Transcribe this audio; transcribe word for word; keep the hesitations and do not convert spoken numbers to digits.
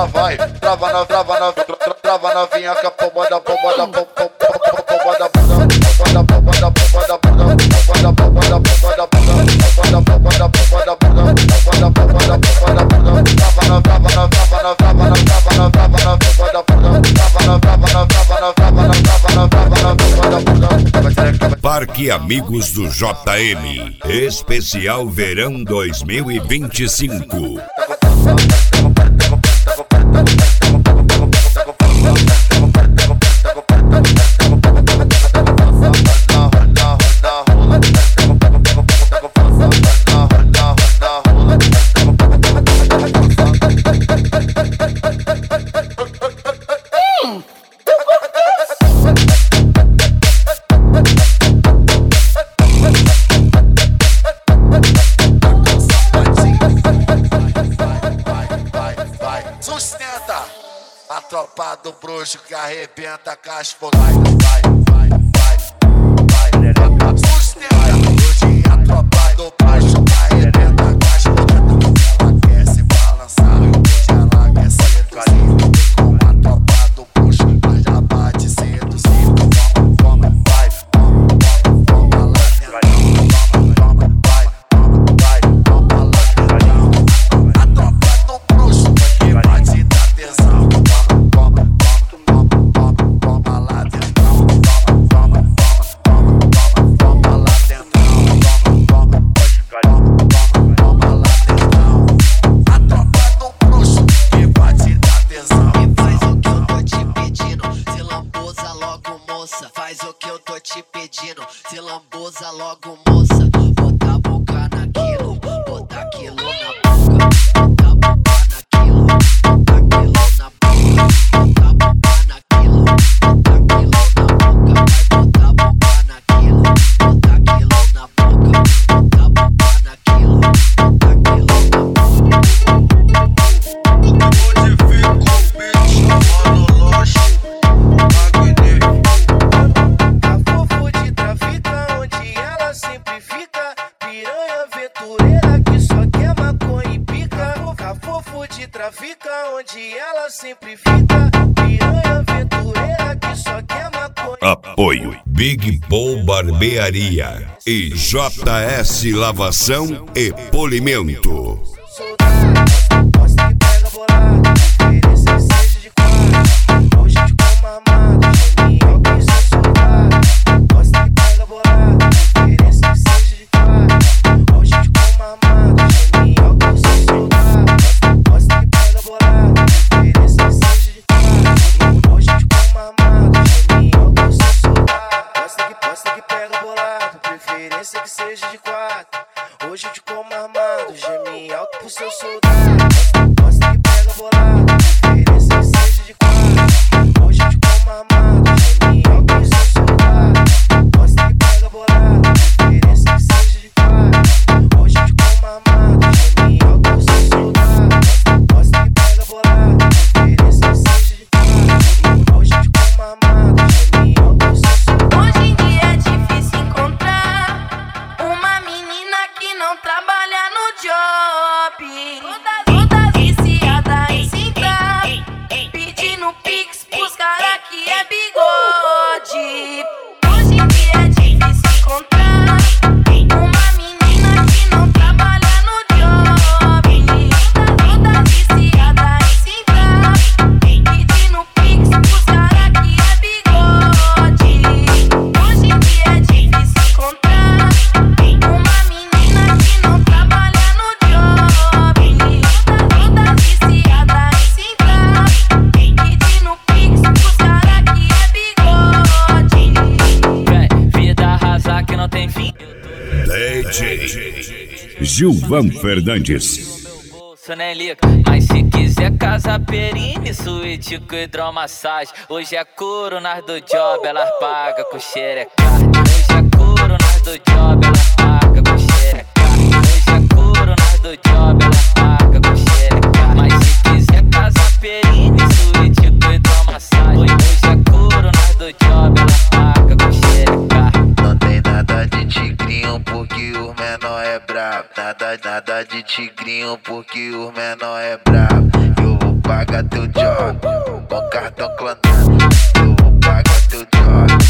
vai. Trava na, trava na, trava novinha com a pomba da pomba da pomba da pomba da pomba da pomba da pomba da pomba da pomba da pomba da pomba da pomba da pomba da pomba da pomba da pomba da pomba da pomba da pomba. Trava na, trava na, trava na, trava na, trava na, trava na pomba da pomba. Trava na, trava na, trava na, trava na, trava na, trava na pomba da pomba. Parque Amigos do J M, especial Verão dois mil e vinte e cinco. Sustenta a tropa do bruxo que arrebenta com as folhas. Vai, vai, vai, vai, vai. Sustenta hoje a tropa do bruxo que arrebenta com as folhas. Ela quer se balançar, hoje ela quer seduzir. Com a tropa do bruxo, mas já bate seduzir. Toma, toma, vai, toma, toma, toma lá dentro. Toma, toma, vai, toma, vai, toma lá dentro. A tropa do bruxo que bate da tesão. Toma, toma, toma, toma, toma lá dentro. Toma, toma, toma, toma, toma lá dentro. Toma, toma, toma, toma lá dentro. A tropa do bruxo que bate da tesão. Faz o que eu tô te pedindo, se lambuza logo, moça. Faz o que eu tô te pedindo, se lambuza logo, moça. Bota a boca naquilo, bota aquilo na boca. Bota a boca naquilo, bota aquilo na boca. Bota a boca naquilo, bota aquilo na boca. Vai botar a boca naquilo, bota aquilo na boca. Bota a boca naquilo, bota aquilo na boca. Hoje fico bicho, mano, loche, magnífico. Cafofo de trafica, onde ela sempre fica. Piranha aventureira que só quer maconha e pica. Cafofo de trafica, onde ela sempre fica. Piranha aventureira que só quer maconha. Apoio Big Paul Barbearia e J S Lavação e Polimento. Gosta que pega bolado, oferecer que seja de quatro. Hoje de como armado, geminho que sou soldado. Gosta que pega bolado, oferecer que seja de quatro. Hoje de como armado, geminho que sou soldado. Gosta que pega bolado, oferecer que seja de quatro. Hoje de como armado, geminho que sou soldado. Gosta que, gosta que pega bolado, preferência que seja de quatro. Hoje de como armado, geme alto pro seu soldado. Gosta que pega bolado, preferência que seja de quatro. Hoje de como armado, geme alto pro seu soldado. Gosta que pega bolado, preferência que seja de quatro. Hoje de como armado, geme alto pro seu soldado. Gosta que pega bolado, preferência que seja de quatro. Hoje de como armado, geme alto pro seu soldado. Hoje em dia é difícil encontrar uma menina que não trabalha no job. Toda, toda viciada em sentar, pedindo pix pros cara que é bigode. Hoje em dia é difícil encontrar uma menina que não trabalha no job. Toda, toda viciada em sentar, pedindo pix pros cara que é bigode. Hoje em dia é difícil encontrar uma menina que não trabalha no job. Toda viciada em sentar, pedindo pix pros cara que é bigode. Vem, vida rasa que não tem fim. D J Gilvan Fernandes. Bolso nem liga, mas se quiser casa perine, suíte com hidromassagem. Hoje é couro nas do job, elas pagam com xerecard. Hoje é couro nas do job, elas pagam com xerecard. Hoje é couro nas do job, elas pagam com xerecard. Mas se quiser casa perine, suíte com hidromassagem. Hoje é couro nas do job, elas pagam com xerecard. Não tem nada de tigrinho porque o menor é é brabo. Nada, nada de tigrinho porque os menor é brabo. Eu vou pagar teu job com cartão clonado. Eu vou pagar teu job